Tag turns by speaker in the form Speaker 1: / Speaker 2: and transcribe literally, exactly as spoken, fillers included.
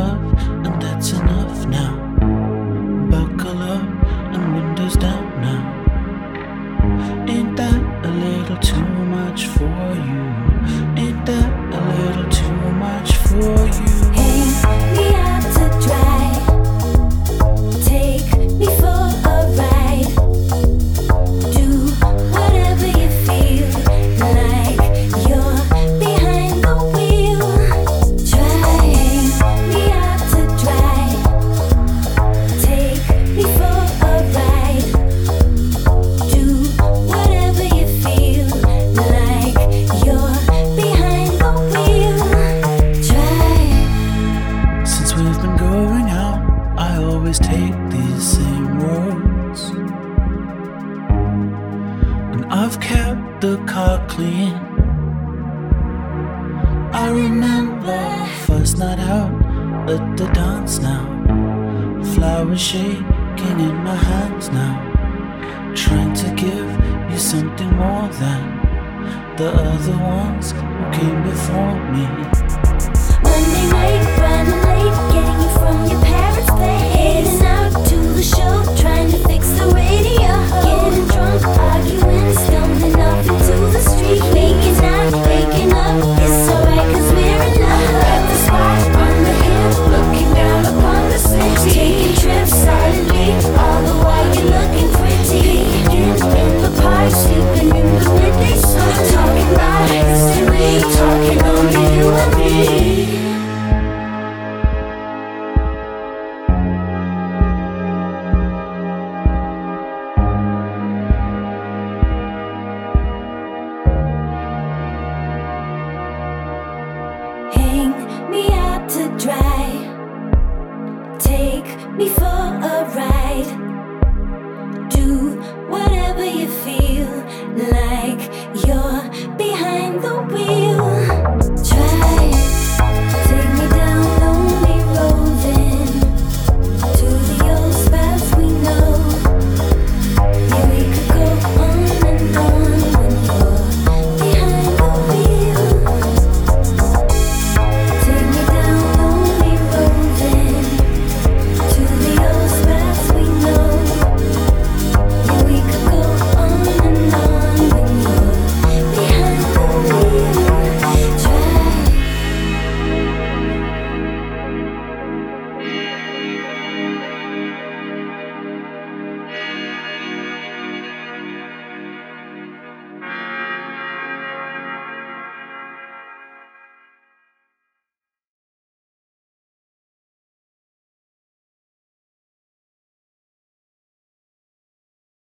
Speaker 1: love, and that's enough now. Buckle up and windows down now. Ain't that a little too much for you? Ain't that a little too much for you?
Speaker 2: Hang me out to dry. Take me for a ride. Do whatever you feel like you're behind the wheel. Try me out to dry. Take me for a ride. Do whatever you feel like you're behind the wheel. Try.
Speaker 1: Since we've been going out, I always take these same roads, and I've kept the car clean. I remember first night out at the dance now. Flowers shaking in my hands now, trying to give you something more than the other ones who came before me.
Speaker 2: Monday night, running late, getting you from your parents' place. Heading out to the show, trying to fix the radio. Getting drunk, arguing, stumbling off into the street. Making out, waking up, it's alright 'cause we're in love. At the spot on the hill, looking down upon the city. Taking trips silently, all the while you're looking pretty. Peeking in the park, sleeping in the midday sun. Talking about history, talking only you and me. Hang me out to dry. Take me for a ride.